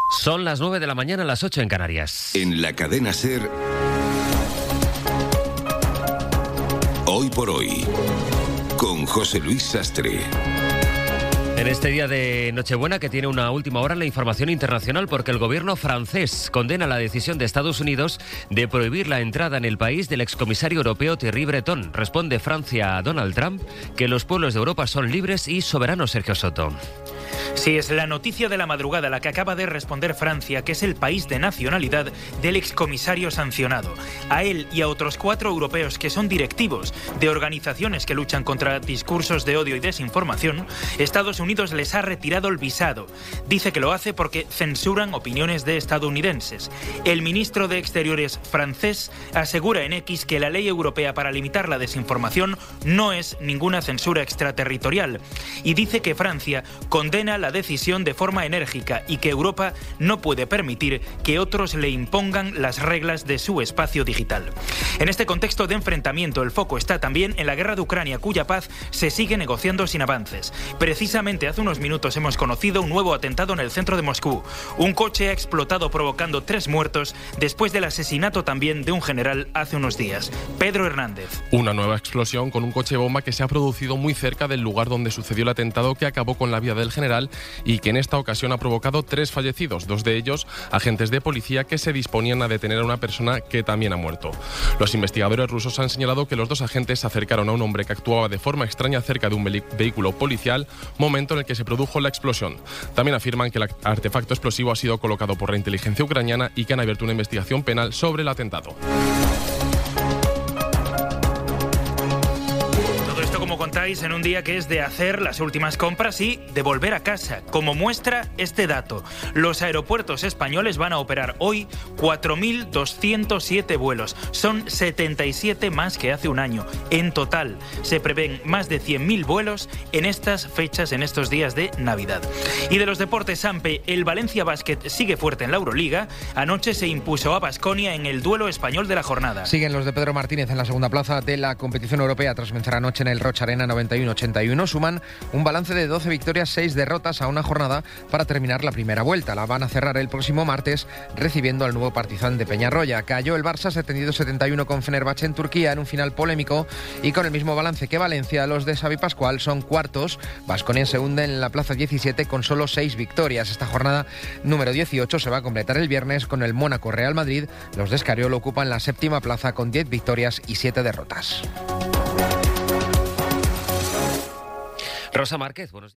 Son las 9 de la mañana, las 8 en Canarias. En la cadena SER, Hoy por Hoy, con José Luis Sastre. En este día de Nochebuena, que tiene una última hora, la información internacional, porque el gobierno francés condena la decisión de Estados Unidos de prohibir la entrada en el país del excomisario europeo Thierry Breton. Responde Francia a Donald Trump que los pueblos de Europa son libres y soberanos. Sergio Soto. Sí, es la noticia de la madrugada la que acaba de responder Francia, que es el país de nacionalidad del excomisario sancionado. A él y a otros 4 europeos que son directivos de organizaciones que luchan contra discursos de odio y desinformación, Estados Unidos les ha retirado el visado. Dice que lo hace porque censuran opiniones de estadounidenses. El ministro de Exteriores francés asegura en X que la ley europea para limitar la desinformación no es ninguna censura extraterritorial y dice que Francia condena la decisión de forma enérgica y que Europa no puede permitir que otros le impongan las reglas de su espacio digital. En este contexto de enfrentamiento, el foco está también en la guerra de Ucrania, cuya paz se sigue negociando sin avances. Precisamente hace unos minutos hemos conocido un nuevo atentado en el centro de Moscú. Un coche ha explotado provocando 3 muertos después del asesinato también de un general hace unos días. Pedro Hernández. Una nueva explosión con un coche bomba que se ha producido muy cerca del lugar donde sucedió el atentado, que acabó con la vida del general y que en esta ocasión ha provocado 3 fallecidos, 2 de ellos agentes de policía que se disponían a detener a una persona que también ha muerto. Los investigadores rusos han señalado que los 2 agentes se acercaron a un hombre que actuaba de forma extraña cerca de un vehículo policial, momento en el que se produjo la explosión. También afirman que el artefacto explosivo ha sido colocado por la inteligencia ucraniana y que han abierto una investigación penal sobre el atentado. Como contáis, en un día que es de hacer las últimas compras y de volver a casa. Como muestra este dato, los aeropuertos españoles van a operar hoy 4.207 vuelos. Son 77 más que hace un año. En total, se prevén más de 100.000 vuelos en estas fechas, en estos días de Navidad. Y de los deportes, Sampe, el Valencia Basket sigue fuerte en la Euroliga. Anoche se impuso a Baskonia en el duelo español de la jornada. Siguen los de Pedro Martínez en la segunda plaza de la competición europea tras vencer anoche en el Rocha Arena 91-81. Suman un balance de 12 victorias, 6 derrotas a una jornada para terminar la primera vuelta. La van a cerrar el próximo martes recibiendo al nuevo Partizan de Peñarroya. Cayó el Barça 72-71 con Fenerbahce en Turquía en un final polémico y con el mismo balance que Valencia. Los de Xavi Pascual son cuartos. Baskonia se hunde en la plaza 17 con solo 6 victorias. Esta jornada número 18 se va a completar el viernes con el Mónaco Real Madrid. Los de Escariolo ocupan la séptima plaza con 10 victorias y 7 derrotas. Rosa Márquez, buenos días.